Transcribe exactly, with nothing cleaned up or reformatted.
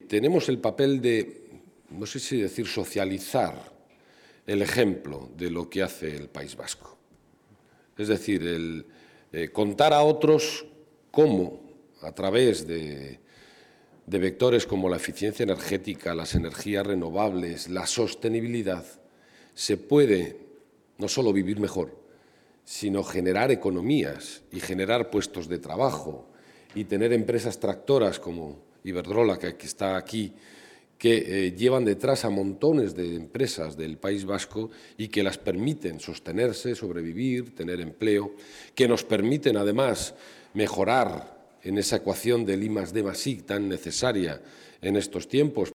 tenemos el papel de, no sé si decir, socializar el ejemplo de lo que hace el País Vasco. Es decir, el eh, contar a otros cómo, a través de, de vectores como la eficiencia energética, las energías renovables, la sostenibilidad, se puede no solo vivir mejor, sino generar economías y generar puestos de trabajo y tener empresas tractoras como Iberdrola, que está aquí, que eh, llevan detrás a montones de empresas del País Vasco y que las permiten sostenerse, sobrevivir, tener empleo, que nos permiten además mejorar en esa ecuación del I más D más I tan necesaria en estos tiempos,